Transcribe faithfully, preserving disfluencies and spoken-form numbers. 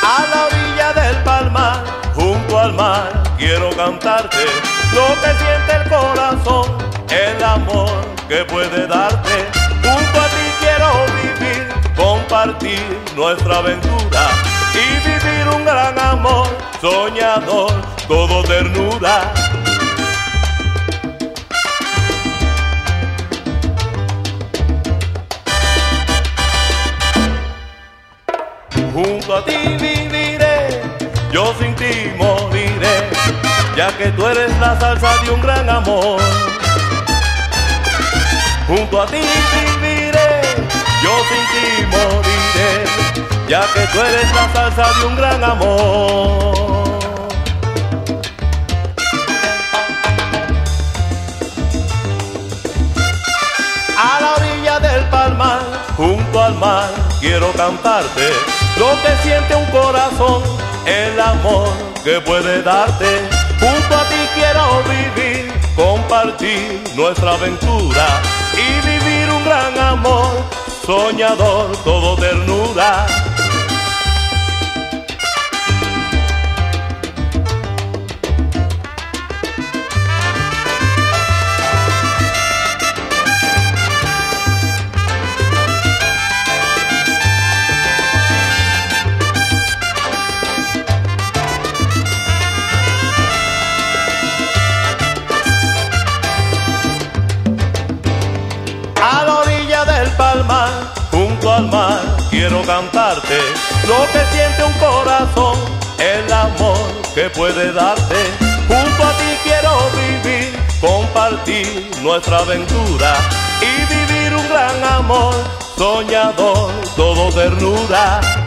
A la orilla del palmar, junto al mar, quiero cantarte lo que siente el corazón, el amor que puede darte. Junto a ti quiero vivir, compartir nuestra aventura y vivir un gran amor, soñador, todo ternura. Junto a ti viviré, yo sin ti moriré, ya que tú eres la salsa de un gran amor. Junto a ti viviré, yo sin ti moriré, ya que tú eres la salsa de un gran amor. A la orilla del palmar, junto al mar, quiero cantarte lo que siente un corazón, el amor que puede darte. Junto a ti quiero vivir, compartir nuestra aventura y vivir un gran amor, soñador, todo ternura. A la orilla del palmar, junto al mar, quiero cantarte lo que siente un corazón, el amor que puede darte. Junto a ti quiero vivir, compartir nuestra aventura y vivir un gran amor, soñador, todo ternura.